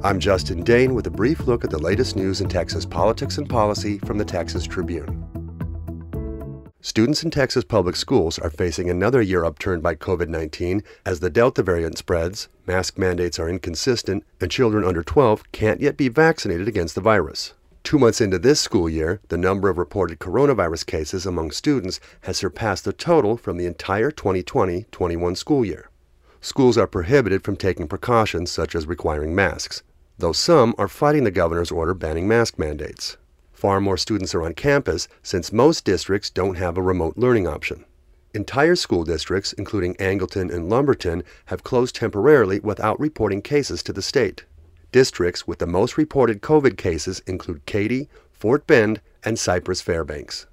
I'm Justin Dane with a brief look at the latest news in Texas politics and policy from the Texas Tribune. Students in Texas public schools are facing another year upturned by COVID-19 as the Delta variant spreads, mask mandates are inconsistent, and children under 12 can't yet be vaccinated against the virus. 2 months into this school year, the number of reported coronavirus cases among students has surpassed the total from the entire 2020-21 school year. Schools are prohibited from taking precautions such as requiring masks, though some are fighting the governor's order banning mask mandates. Far more students are on campus since most districts don't have a remote learning option. Entire school districts, including Angleton and Lumberton, have closed temporarily without reporting cases to the state. Districts with the most reported COVID cases include Katy, Fort Bend, and Cypress Fairbanks.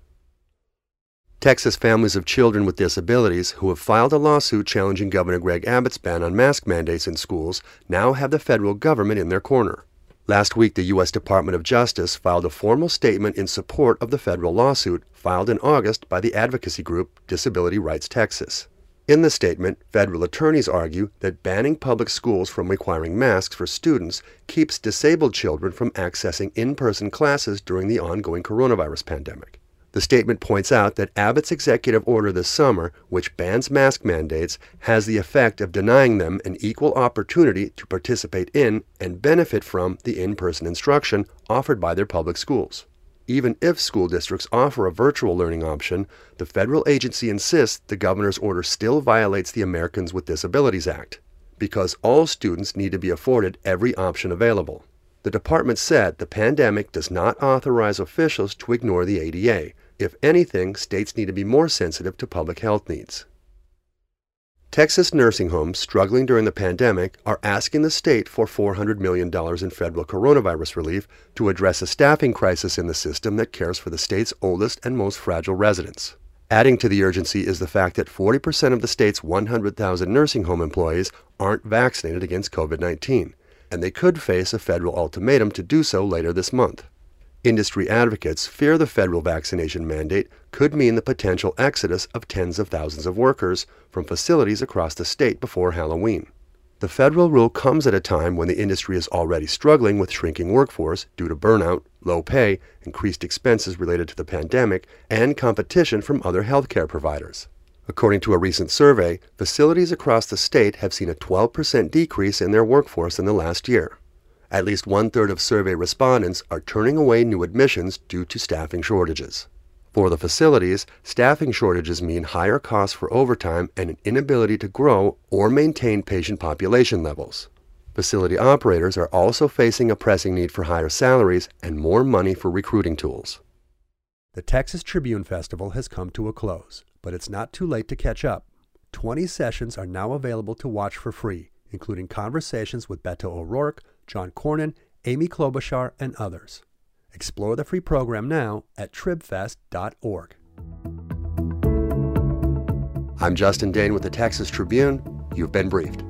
Texas families of children with disabilities who have filed a lawsuit challenging Governor Greg Abbott's ban on mask mandates in schools now have the federal government in their corner. Last week, the U.S. Department of Justice filed a formal statement in support of the federal lawsuit filed in August by the advocacy group Disability Rights Texas. In the statement, federal attorneys argue that banning public schools from requiring masks for students keeps disabled children from accessing in-person classes during the ongoing coronavirus pandemic. The statement points out that Abbott's executive order this summer, which bans mask mandates, has the effect of denying them an equal opportunity to participate in and benefit from the in-person instruction offered by their public schools. Even if school districts offer a virtual learning option, the federal agency insists the governor's order still violates the Americans with Disabilities Act, because all students need to be afforded every option available. The department said the pandemic does not authorize officials to ignore the ADA. If anything, states need to be more sensitive to public health needs. Texas nursing homes struggling during the pandemic are asking the state for $400 million in federal coronavirus relief to address a staffing crisis in the system that cares for the state's oldest and most fragile residents. Adding to the urgency is the fact that 40% of the state's 100,000 nursing home employees aren't vaccinated against COVID-19. And they could face a federal ultimatum to do so later this month. Industry advocates fear the federal vaccination mandate could mean the potential exodus of tens of thousands of workers from facilities across the state before Halloween. The federal rule comes at a time when the industry is already struggling with shrinking workforce due to burnout, low pay, increased expenses related to the pandemic, and competition from other healthcare providers. According to a recent survey, facilities across the state have seen a 12% decrease in their workforce in the last year. At least one-third of survey respondents are turning away new admissions due to staffing shortages. For the facilities, staffing shortages mean higher costs for overtime and an inability to grow or maintain patient population levels. Facility operators are also facing a pressing need for higher salaries and more money for recruiting tools. The Texas Tribune Festival has come to a close, but it's not too late to catch up. 20 sessions are now available to watch for free, including conversations with Beto O'Rourke, John Cornyn, Amy Klobuchar, and others. Explore the free program now at tribfest.org. I'm Justin Dane with the Texas Tribune. You've been briefed.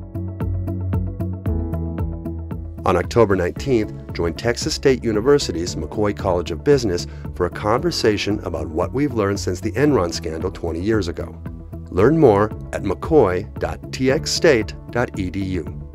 On October 19th, join Texas State University's McCoy College of Business for a conversation about what we've learned since the Enron scandal 20 years ago. Learn more at mccoy.txstate.edu.